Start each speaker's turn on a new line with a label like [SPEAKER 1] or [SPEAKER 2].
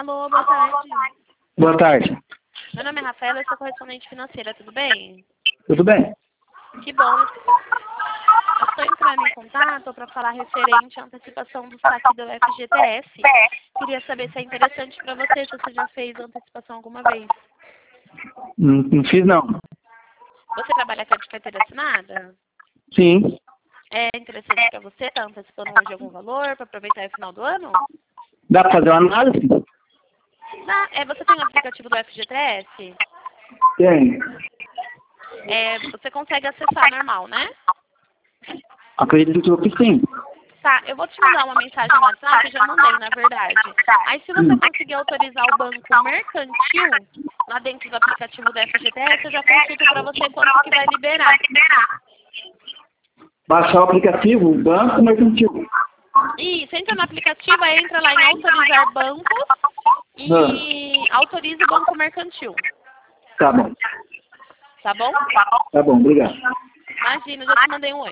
[SPEAKER 1] Alô, boa tarde.
[SPEAKER 2] Boa tarde.
[SPEAKER 1] Meu nome é Rafaela, eu sou correspondente financeira, tudo bem?
[SPEAKER 2] Tudo bem?
[SPEAKER 1] Que bom. Eu estou entrando em contato para falar referente à antecipação do saque do FGTS. Queria saber se é interessante para você, se você já fez a antecipação alguma vez.
[SPEAKER 2] Não fiz, não.
[SPEAKER 1] Você trabalha com a carteira assinada?
[SPEAKER 2] Sim.
[SPEAKER 1] É interessante para você estar antecipando hoje algum valor para aproveitar o final do ano?
[SPEAKER 2] Dá pra fazer uma análise?
[SPEAKER 1] Você tem o aplicativo do FGTS?
[SPEAKER 2] Tem.
[SPEAKER 1] Você consegue acessar normal, né?
[SPEAKER 2] Acredito que sim.
[SPEAKER 1] Tá, eu vou te mandar uma mensagem no WhatsApp, eu já mandei, na verdade. Aí, se você conseguir autorizar o banco mercantil, lá dentro do aplicativo do FGTS, eu já consulto para você quanto que vai liberar.
[SPEAKER 2] Baixar o aplicativo, banco mercantil.
[SPEAKER 1] Isso, entra no aplicativo, aí entra lá em autorizar bancos e autoriza o banco mercantil.
[SPEAKER 2] Tá bom.
[SPEAKER 1] Tá bom?
[SPEAKER 2] Tá bom, obrigado.
[SPEAKER 1] Imagina, eu já te mandei um oi.